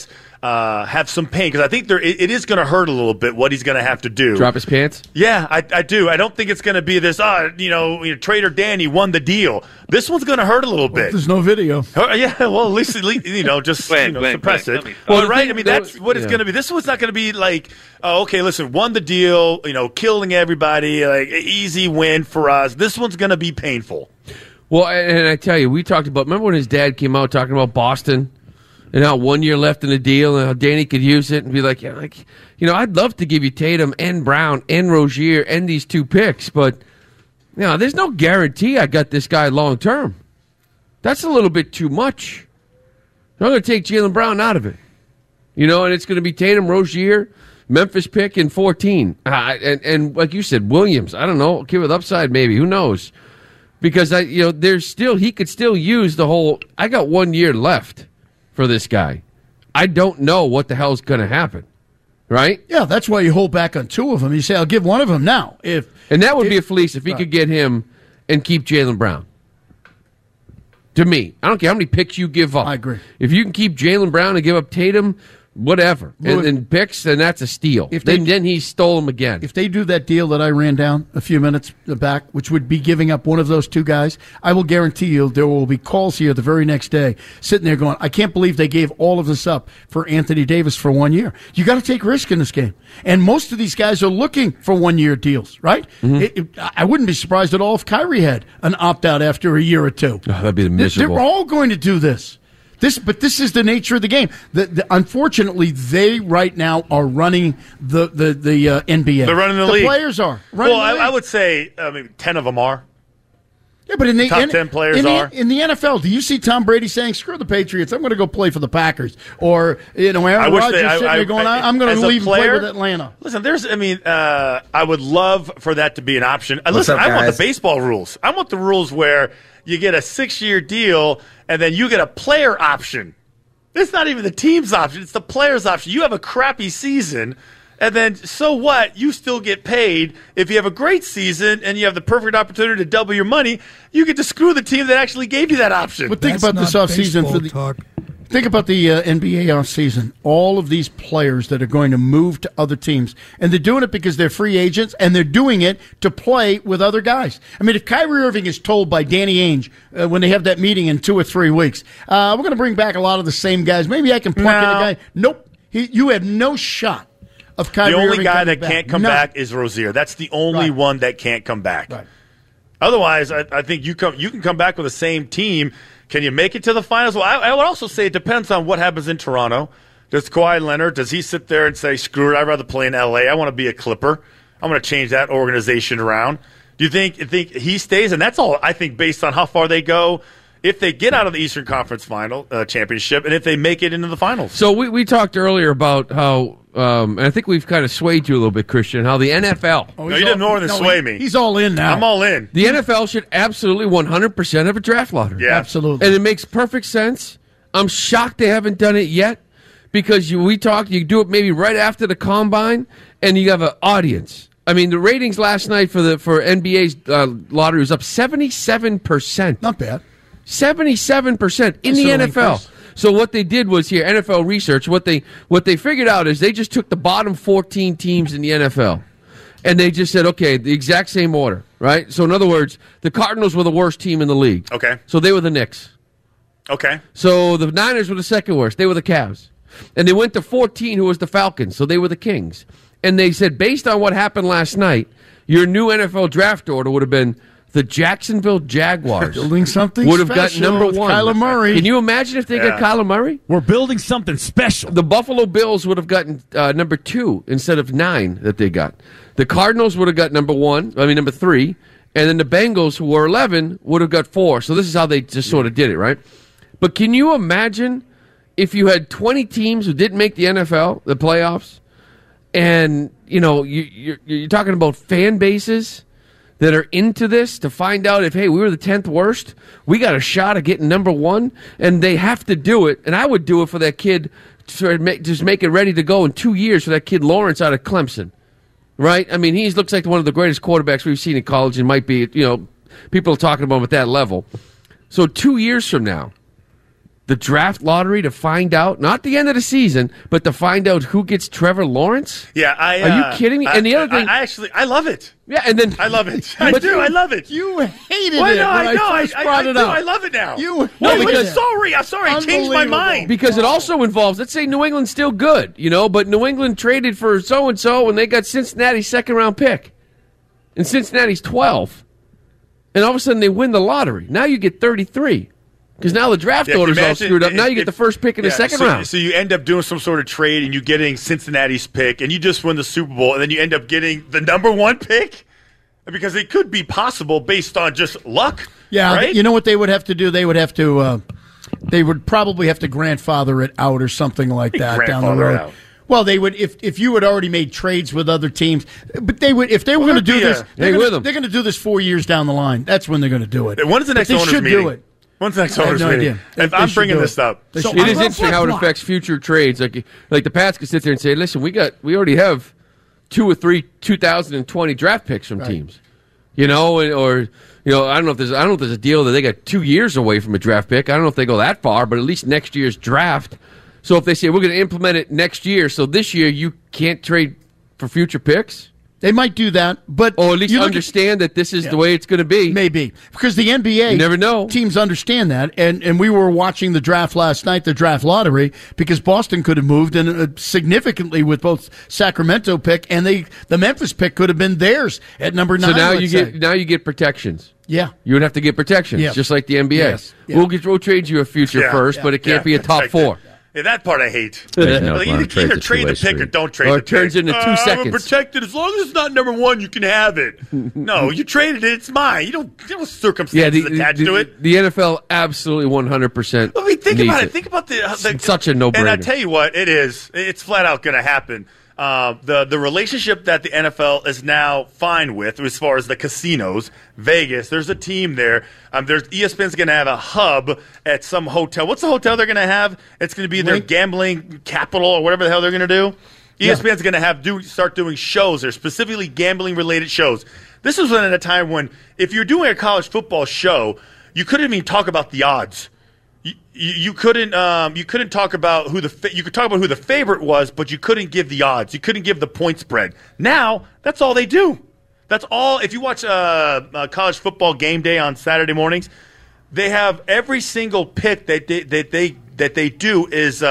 have some pain because I think it is going to hurt a little bit what he's going to have to do. Drop his pants? Yeah, I do. I don't think it's going to be this, Trader Danny won the deal. This one's going to hurt a little bit. There's no video. Yeah, well, at least just suppress it. Well, right? I mean, that's what it's going to be. This one's not going to be like, okay, listen, won the deal, killing everybody, like easy win for us. This one's going to be painful. Well, and I tell you, we talked about, remember when his dad came out talking about Boston? And how 1 year left in the deal, and how Danny could use it and be like, I'd love to give you Tatum and Brown and Rozier and these 2 picks, but there's no guarantee I got this guy long term. That's a little bit too much. I'm going to take Jaylen Brown out of it, and it's going to be Tatum, Rozier, Memphis pick in 14, and like you said, Williams. I don't know, kid with upside maybe. Who knows? Because he could still use the whole. I got 1 year left for this guy. I don't know what the hell's going to happen, right? Yeah, that's why you hold back on 2 of them. You say, I'll give one of them now. And that would be a fleece if he could get him and keep Jaylen Brown. To me, I don't care how many picks you give up. I agree. If you can keep Jaylen Brown and give up Tatum, whatever, and picks, then that's a steal. Then he stole them again. If they do that deal that I ran down a few minutes back, which would be giving up one of those 2 guys, I will guarantee you there will be calls here the very next day sitting there going, I can't believe they gave all of this up for Anthony Davis for 1 year. You got to take risk in this game. And most of these guys are looking for 1 year deals, right? Mm-hmm. I wouldn't be surprised at all if Kyrie had an opt-out after a year or 2. Oh, that'd be miserable. They're all going to do this. But this is the nature of the game. Unfortunately, they right now are running the NBA. They're running the league. The players are. I would say maybe 10 of them are. Yeah, but in the top 10 players are in the NFL. Do you see Tom Brady saying, "Screw the Patriots, I'm going to go play for the Packers," or Aaron Rodgers sitting there going, "I'm going to leave and play with Atlanta"? Listen, I would love for that to be an option. I want the baseball rules. I want the rules where you get a 6-year deal, and then you get a player option. It's not even the team's option. It's the player's option. You have a crappy season, and then so what? You still get paid. If you have a great season and you have the perfect opportunity to double your money, you get to screw the team that actually gave you that option. But think about this offseason for the Think about the NBA offseason. All of these players that are going to move to other teams, and they're doing it because they're free agents, and they're doing it to play with other guys. I mean, if Kyrie Irving is told by Danny Ainge when they have that meeting in 2 or 3 weeks, we're going to bring back a lot of the same guys. Maybe I can pluck in a guy. Nope. You have no shot of Kyrie Irving. The only guy that can't come back is Rozier. That's the only one that can't come back. Right. Otherwise, I think you can come back with the same team. Can you make it to the finals? Well, I would also say it depends on what happens in Toronto. Does Kawhi Leonard, does he sit there and say, screw it, I'd rather play in L.A., I want to be a Clipper, I'm going to change that organization around? Do you think he stays? And that's all, I think, based on how far they go, if they get out of the Eastern Conference final championship, and if they make it into the finals. So we talked earlier about how, and I think we've kind of swayed you a little bit, Christian, how the NFL. No, you didn't more than sway me. He's all in now. I'm all in. The NFL should absolutely 100% have a draft lottery. Yeah. Absolutely. And it makes perfect sense. I'm shocked they haven't done it yet because you do it maybe right after the combine, and you have an audience. I mean, the ratings last night for NBA's lottery was up 77%. Not bad. 77% in the NFL. So what they did was here, NFL research, what they figured out is they just took the bottom 14 teams in the NFL. And they just said, okay, the exact same order, right? So in other words, the Cardinals were the worst team in the league. Okay. So they were the Knicks. Okay. So the Niners were the second worst. They were the Cavs. And they went to 14, who was the Falcons. So they were the Kings. And they said, based on what happened last night, your new NFL draft order would have been the Jacksonville Jaguars building something would have got number 1. Kyler Murray. Can you imagine if they got Kyler Murray? We're building something special. The Buffalo Bills would have gotten number 2 instead of 9 that they got. The Cardinals would have got number 3. And then the Bengals, who were 11, would have got 4. So this is how they just sort of did it, right? But can you imagine if you had 20 teams who didn't make the NFL, the playoffs, and you're talking about fan bases that are into this to find out if, hey, we were the 10th worst, we got a shot at getting number 1, and they have to do it. And I would do it for that kid, just make it ready to go in 2 years for that kid Lawrence out of Clemson, right? I mean, he looks like one of the greatest quarterbacks we've seen in college and might be, people are talking about him at that level. So 2 years from now, the draft lottery to find out, not the end of the season, but to find out who gets Trevor Lawrence? Yeah, are you kidding me? And the other thing, I love it. Yeah, and then I love it. I love it. You hated it. I love it now. I'm sorry. I changed my mind because it also involves. Let's say New England's still good, but New England traded for so and so, and they got Cincinnati's second-round pick, and Cincinnati's 12, and all of a sudden they win the lottery. Now you get 33. Because now the draft order's all screwed up. Now you get the first pick in the second round. So you end up doing some sort of trade, and you're getting Cincinnati's pick, and you just win the Super Bowl, and then you end up getting the number 1 pick? Because it could be possible based on just luck. Yeah, right? You know what they would have to do? They would have to. They would probably have to grandfather it out or something like that down the road. Well, they would if you had already made trades with other teams, but they would if they were going to do this. They're going to do this 4 years down the line. That's when they're going to do it. When is the next owners meeting? They should do it. When's the next owners meeting? I'm bringing this up. So it is interesting how it affects future trades. Like the Pats could sit there and say, "Listen, we already have 2 or 3 2020 draft picks from teams." I don't know if there's a deal that they got 2 years away from a draft pick. I don't know if they go that far, but at least next year's draft. So if they say we're going to implement it next year, so this year you can't trade for future picks. They might do that, but or at least understand that this is the way it's going to be. Maybe because the NBA, you never know. Teams understand that, and we were watching the draft last night, the draft lottery, because Boston could have moved in significantly with both Sacramento pick and the Memphis pick could have been theirs at number 9. So now you get protections. Yeah, you would have to get protections, just like the NBA. Yes. Yeah. We'll trade you a future first, but it can't be a top 4. Yeah, that part I hate. Either trade the pick or don't trade the pick. Or it turns into 2 seconds. I'm protected. As long as it's not number 1, you can have it. No, you traded it. It's mine. You don't have circumstances attached to it. The NFL absolutely 100%. I mean, think about it. Think about it's such a no-brainer. And I tell you what, it is. It's flat out going to happen. The relationship that the NFL is now fine with as far as the casinos, Vegas, there's a team there. There's ESPN's going to have a hub at some hotel. What's the hotel they're going to have? It's going to be their gambling capital or whatever the hell they're going to do. ESPN's going to start doing shows there, specifically gambling-related shows. This was at a time when if you're doing a college football show, you couldn't even talk about the odds. You couldn't talk about you could talk about who the favorite was, but you couldn't give the odds. You couldn't give the point spread. Now that's all they do. That's all. If you watch college football game day on Saturday mornings, they have every single pick that they do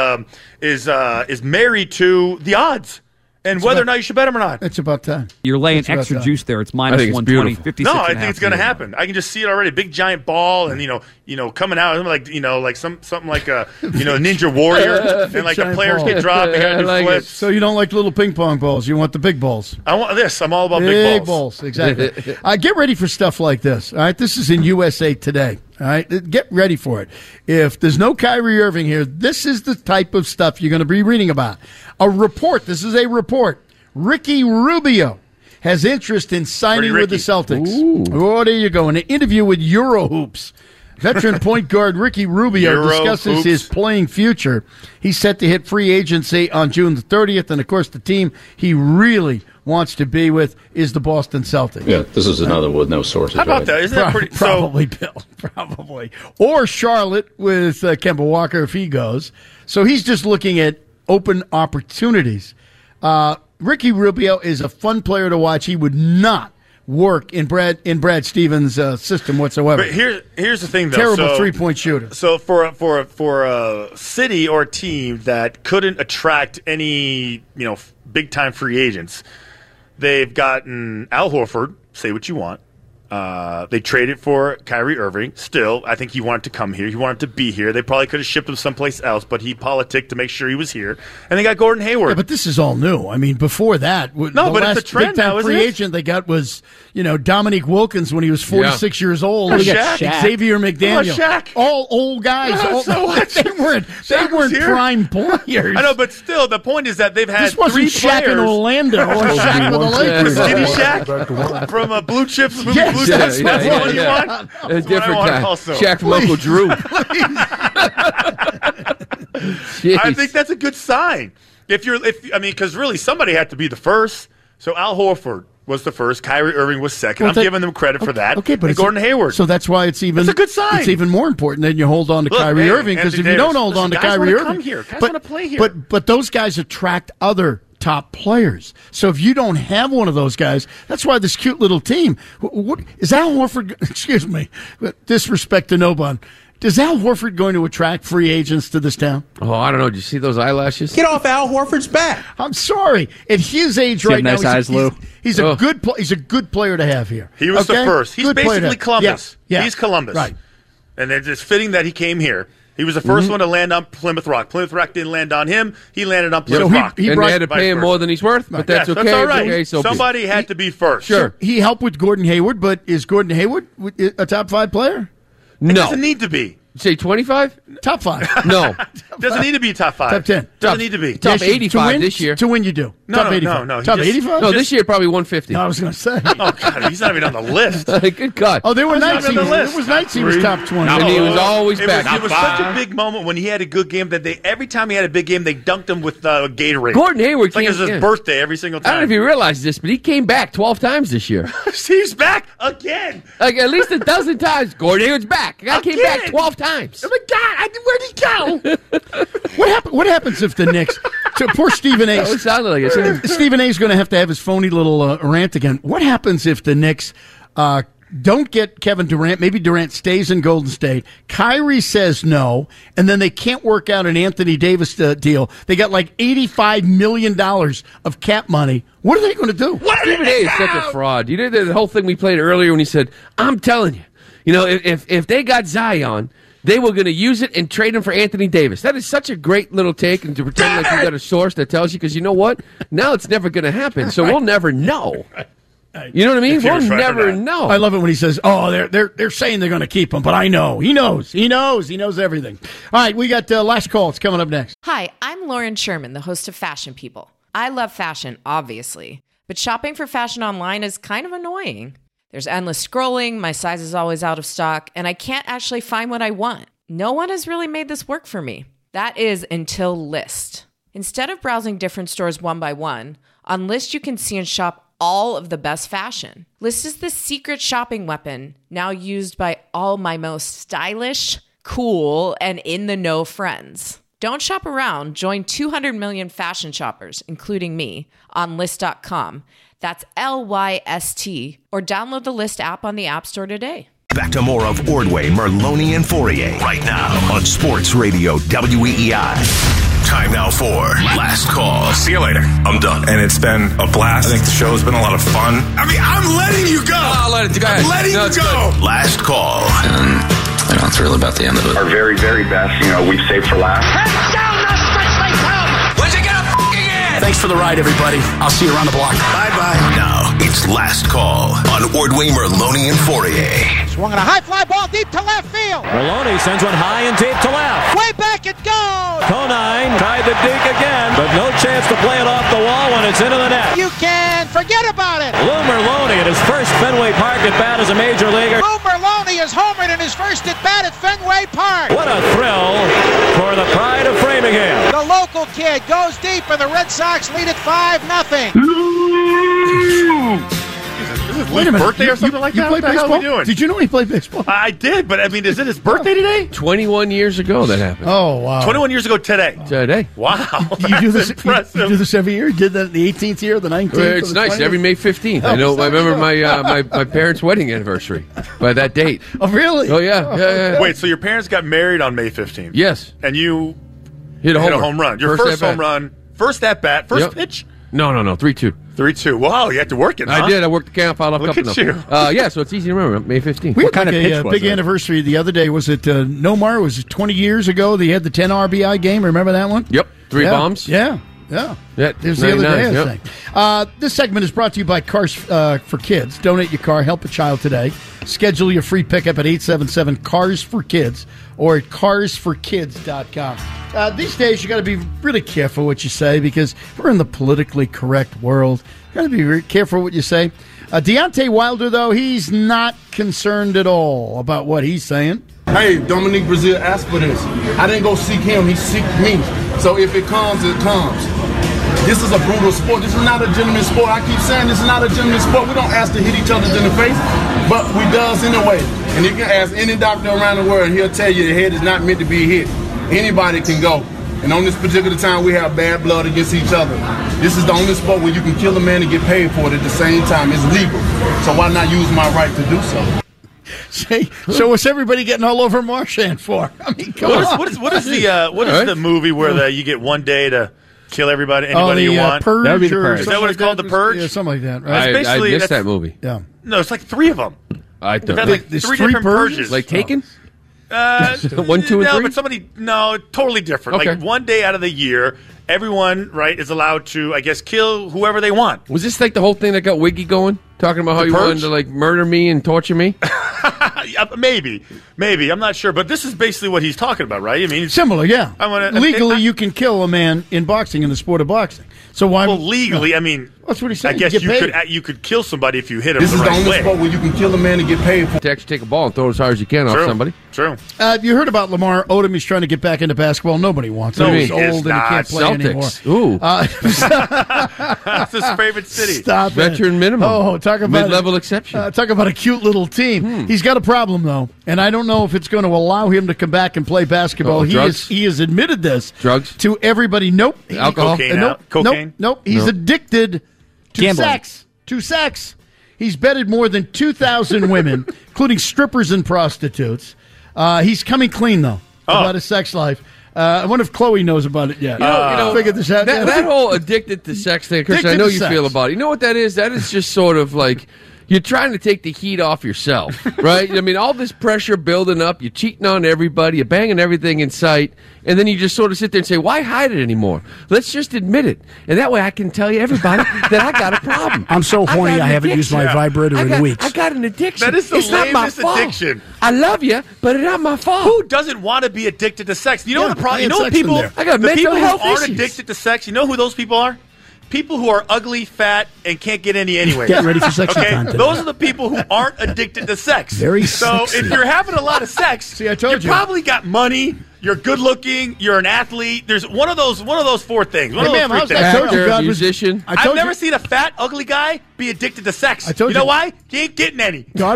is married to the odds. And whether or not you should bet them or not. It's about time. You're laying extra juice there. It's minus 120, 56. No, I think it's going to happen. I can just see it already. Big giant ball, and coming out like something like a Ninja Warrior, and like the players get dropped. They got to do flips. So you don't like little ping pong balls. You want the big balls. I want this. I'm all about big balls. Exactly. Get ready for stuff like this. All right, this is in USA Today. All right, get ready for it. If there's no Kyrie Irving here, this is the type of stuff you're going to be reading about. A report. This is a report. Ricky Rubio has interest in signing with the Celtics. Oh, there you go. In an interview with Eurohoops, veteran point guard Ricky Rubio discusses his playing future. He's set to hit free agency on June the 30th, and, of course, the team he really wants to be with is the Boston Celtics. Yeah, this is another with no sources. How about that? Isn't that pretty? Probably, Bill. Probably. Or Charlotte with Kemba Walker if he goes. So he's just looking at open opportunities. Ricky Rubio is a fun player to watch. He would not work in Brad Stevens' system whatsoever. But here's the thing, though. Terrible three-point shooter. So for a city or a team that couldn't attract any big-time free agents, they've gotten Al Horford. Say what you want. They traded for Kyrie Irving. Still, I think he wanted to come here. He wanted to be here. They probably could have shipped him someplace else, but he politicked to make sure he was here. And they got Gordon Hayward. Yeah, but this is all new. I mean, before that, the last it's a trend big-time now, free agent they got was, Dominique Wilkins when he was 46 years old. Shaq. Xavier McDaniel. Shaq. All old guys. They weren't prime players. I know, but still, the point is that they've had this wasn't 3 Shaq players. in Orlando or Shaq with the Lakers. Skinny Shaq from Blue Chips. Blue Chips. That's the one you want? A different guy. Shaq from Uncle Drew. I think that's a good sign. Because really somebody had to be the first. So Al Horford, was the first. Kyrie Irving was second. I'm giving them credit for that. Okay, but and Gordon Hayward. So that's why it's a good sign. It's even more important that you hold on to Kyrie Irving, because if you don't hold on to Kyrie Irving, guys want to play here. But those guys attract other top players. So if you don't have one of those guys, that's why this cute little team. What is Al Horford? Excuse me, disrespect to Nobon. Is Al Horford going to attract free agents to this town? Oh, I don't know. Did you see those eyelashes? Get off Al Horford's back. I'm sorry. At his age right now, he's a good player to have here. He was the first. He's basically Columbus. Yeah. He's Columbus. Right. And it's fitting that he came here. He was the first one to land on Plymouth Rock. Plymouth Rock didn't land on him. He landed on Plymouth Rock. And they had to pay him more than he's worth, but that's okay. That's all right. Okay, so somebody had to be first. Sure. So he helped with Gordon Hayward, but is Gordon Hayward a top 5 player? It doesn't need to be. Say 25? Top 5. No. Doesn't need to be top 5. Top 10. Doesn't need to be. Top 85 this year. To win, you do. No, top 85. No. Top 85? No, this year probably 150. No, I was going to say. Oh, God, he's not even on the list. Good God. Oh, there were nights he was top 20. And he was always back. It was such a big moment when he had a good game that every time he had a big game, they dunked him with Gatorade. Gordon Hayward it's like it was his birthday every single time. I don't know if you realize this, but he came back 12 times this year. He's back again. Like at least a dozen times. Gordon Hayward's back. The guy came back 12 times. Oh, my God. Where'd he go? What happens if the Knicks... Poor Stephen A. It sounded like it. Stephen A. is going to have his phony little rant again. What happens if the Knicks don't get Kevin Durant? Maybe Durant stays in Golden State. Kyrie says no, and then they can't work out an Anthony Davis deal. They got like $85 million of cap money. What are they going to do? Stephen A. is such a fraud. You know the whole thing we played earlier when he said, I'm telling you, if they got Zion, they were going to use it and trade him for Anthony Davis. That is such a great little take, and to pretend like you got a source that tells you, because you know what? Now it's never going to happen, so we'll never know. You know what I mean? We'll never know. I love it when he says, "Oh, they're saying they're going to keep him, but I know. He knows everything." All right, we got last call. It's coming up next. Hi, I'm Lauren Sherman, the host of Fashion People. I love fashion, obviously, but shopping for fashion online is kind of annoying. There's endless scrolling, my size is always out of stock, and I can't actually find what I want. No one has really made this work for me. That is until Lyst. Instead of browsing different stores one by one, on Lyst you can see and shop all of the best fashion. Lyst is the secret shopping weapon now used by all my most stylish, cool, and in-the-know friends. Don't shop around. Join 200 million fashion shoppers, including me, on Lyst.com. That's LYST, or download the Lyst app on the App Store today. Back to more of Ordway, Merloni, and Fourier right now on Sports Radio WEEI. Time now for Last Call. See you later. I'm done. And it's been a blast. I think the show's been a lot of fun. I mean, I'm letting you go. I'll let it go. I'm letting you go. Good. Last Call. I'm thrilled about the end of it. Our very, very best, we've saved for last. Thanks for the ride, everybody. I'll see you around the block. Bye-bye. Now, it's Last Call on Ordway, Merloni, and Fourier. Swung on a high fly ball deep to left field. Merloni sends one high and deep to left. Way back it goes. Conine tried the dig again, but no chance to play it off the wall when it's into the net. You can forget about it. Lou Merloni at his first Fenway Park at bat as a major leaguer. Lou Merloni is homered in his first at bat at Fenway Park. What a thrill for the pride of Framingham. The local kid goes deep, and the Red Sox lead at 5-0. Is it Lou's birthday or something like that? What the hell are we doing? Did you know he played baseball? I did, but is it his birthday today? 21 years ago that happened. Oh, wow. 21 years ago today. Wow. You do this every year? You did that the 18th year, the 19th? Well, it's nice. 20th? Every May 15th. I remember my parents' wedding anniversary by that date. Oh, really? Oh, yeah. Wait, so your parents got married on May 15th? Yes. And you hit a home run. Your first home run. First at bat. First pitch? No. 3-2. 3-2. Wow, you had to work it, huh? I did. I worked the camp out. Look at you. So it's easy to remember. May 15th. What kind of pitch was big anniversary the other day. Was it Nomar? Was it 20 years ago? They had the 10 RBI game. Remember that one? Yep. 3 bombs. Yeah. It was the other day, I think. This segment is brought to you by Cars for Kids. Donate your car. Help a child today. Schedule your free pickup at 877-CARS-FOR-KIDS or at carsforkids.com. These days, you got to be really careful what you say because we're in the politically correct world. You got to be very careful what you say. Deontay Wilder, though, he's not concerned at all about what he's saying. Hey, Dominique Brazil asked for this. I didn't go seek him. He seeked me. So if it comes, it comes. This is a brutal sport. This is not a gentleman's sport. I keep saying this is not a gentleman's sport. We don't ask to hit each other in the face, but we does anyway. And you can ask any doctor around the world, and he'll tell you the head is not meant to be hit. Anybody can go. And on this particular time, we have bad blood against each other. This is the only sport where you can kill a man and get paid for it at the same time. It's legal. So why not use my right to do so? See, so what's everybody getting all over Marchand for? I mean, what is the movie where you get one day to kill anybody you want? Purge. That would be The or Purge. Is that what it's called, The Purge? Yeah, something like that. Right? I missed that movie. Yeah. No, it's like 3 of them. I don't. Like There's 3 three different purges. Like Taken? 1, 2, and 3? But totally different. Okay. Like one day out of the year, everyone, right, is allowed to, I guess, kill whoever they want. Was this like the whole thing that got Wiggy going? Talking about how he wanted to like murder me and torture me? Maybe. I'm not sure. But this is basically what he's talking about, right? I mean, similar, yeah. Legally, you can kill a man in boxing, in the sport of boxing. So why? Well, legally, I mean, that's what he's saying. I guess you could kill somebody if you hit him This the is the right only way. sport where you can kill a man and get paid for it. To actually take a ball and throw it as hard as you can off somebody. True. You heard about Lamar Odom? He's trying to get back into basketball. Nobody wants him. No, He's he old is and not. he can't play Celtics. anymore. That's his favorite city. Stop it. Veteran minimum. Oh, talk about mid-level exception. Talk about a cute little team. He's got a problem though, and I don't know if it's going to allow him to come back and play basketball. He has admitted this. Drugs to everybody. Nope. Alcohol. Cocaine. Nope. He's addicted to sex. To sex. He's bedded more than 2,000 women, including strippers and prostitutes. He's coming clean though about his sex life. I wonder if Chloe knows about it yet. Figured this out. That whole addicted to sex thing, Christian, I know you feel about it. You know what that is? That is just sort of like you're trying to take the heat off yourself, right? I mean, all this pressure building up, you're cheating on everybody, you're banging everything in sight, and then you just sort of sit there and say, why hide it anymore? Let's just admit it. And that way I can tell you, everybody, that I got a problem. I'm so horny I haven't used my vibrator in weeks. I got an addiction. That is the lamest addiction. I love you, but it's not my fault. Who doesn't want to be addicted to sex? You know the problem. You know what people? I got mental health who aren't issues. addicted to sex. You know who those people are? People who are ugly, fat, and can't get any anyway. Getting ready for sexy okay? content. Those are the people who aren't addicted to sex. Very so sexy. if you're having a lot of sex, See, I told you. probably got money. You're good looking. You're an athlete. There's one of those 4 things. One Hey, of those ma'am, 3 I things. told you God was- musician. I've never seen a fat, ugly guy be addicted to sex. I told you know you. why? He ain't getting any. God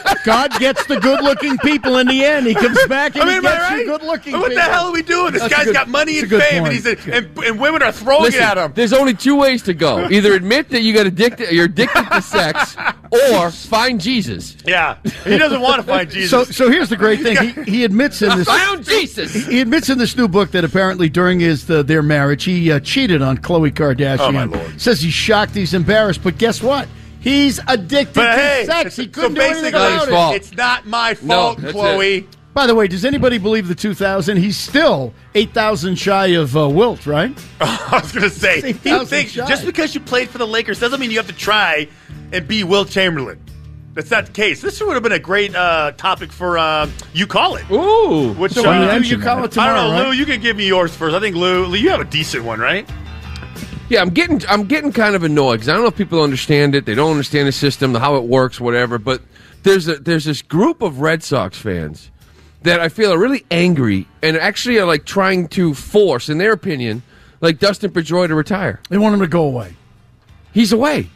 gets the good-looking people in the end. He comes back and he am I gets right? you good-looking What people. the hell are we doing? This That's guy's a good- got money that's and a good fame, point. and women are throwing Listen, it at him. there's only 2 ways to go. Either admit that you're addicted to sex, or find Jesus. Yeah, he doesn't want to find Jesus. So here's the great thing. He admits in this. I found Jesus. He admits in this new book that apparently during their marriage he cheated on Khloe Kardashian. Oh, my Lord. Says he's shocked, he's embarrassed, but guess what? He's addicted But to hey, sex. He so couldn't do anything basically, about fault. it's not my fault, that's Chloe. By the way, does anybody believe the 2,000? He's still 8,000 shy of Wilt, right? I was going to say, he 8,000 thinks shy. just because you played for the Lakers doesn't mean you have to try and be Wilt Chamberlain. That's not the case. This would have been a great topic for You Call It. Ooh. Which, So when you do You Call It tomorrow, I don't know, right? Lou, you can give me yours first. I think, Lou, you have a decent one, right? Yeah, I'm getting kind of annoyed because I don't know if people understand it. They don't understand the system, how it works, whatever. But there's this group of Red Sox fans that I feel are really angry and actually are like trying to force, in their opinion, like Dustin Pedroia to retire. They want him to go away. He's away.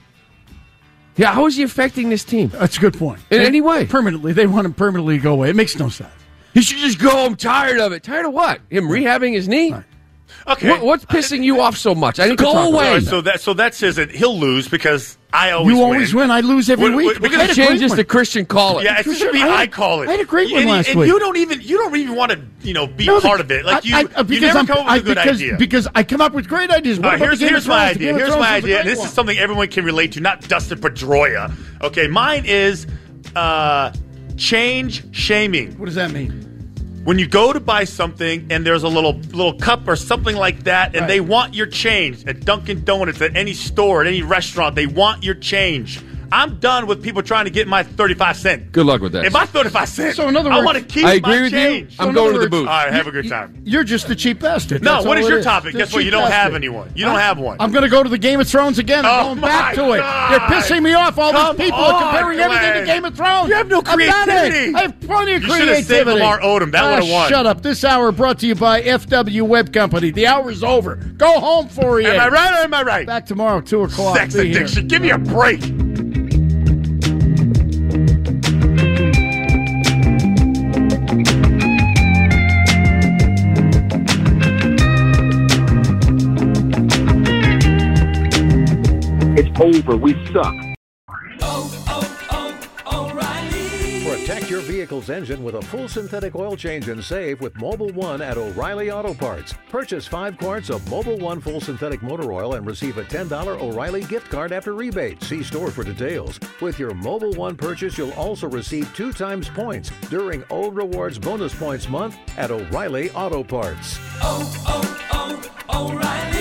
Yeah, how is he affecting this team? That's a good point. In any way? Permanently. They want him permanently to go away. It makes no sense. He should just go. I'm tired of it. Tired of what? Him rehabbing his knee? Right. Okay. What's pissing you off so much? I didn't Go talk away. about it. So that says that he'll lose because I always You always win. I lose every week. We're going to change this to Christian Call It. Yeah, it should be I call it. I had a great one and, last and week. you don't even want to be part of it. Like you because never come up with a good idea. Because I come up with great ideas. What about the Game Here's of my Thrones? The idea. Game of Here's Thrones my was a idea. great And this one. is something everyone can relate to, not Dustin Pedroia. Okay, mine is change shaming. What does that mean? When you go to buy something and there's a little cup or something like that, and Right. they want your change at Dunkin' Donuts, at any store, at any restaurant, they want your change. I'm done with people trying to get my 35 cents. Good luck with that. If my 35 cents, So in other words, I want to keep I agree my with change. you. I'm going to the booth. All right, have a good time. You're just a cheap bastard. No, That's what all is it your topic? The Guess what? cheap You don't have bastard. anyone. You don't have one. I'm going to go to the Game of Thrones again. I'm going back to it. God. You're pissing me off. All Come these people on, are comparing everything to Glenn. Game of Thrones. You have no I'm not creativity. it. I have plenty of You should have saved creativity. Lamar Odom. That would've won. Shut up. This hour brought to you by FW Web Company. The hour is over. Go home for you. Am I right or am I right? Back tomorrow, 2 o'clock. Sex Be here. addiction. Give me a break. It's over. We suck. Protect your vehicle's engine with a full synthetic oil change and save with Mobil 1 at O'Reilly Auto Parts. Purchase 5 quarts of Mobil 1 full synthetic motor oil and receive a $10 O'Reilly gift card after rebate. See store for details. With your Mobil 1 purchase, you'll also receive 2 times points during O Rewards Bonus Points Month at O'Reilly Auto Parts. O'Reilly.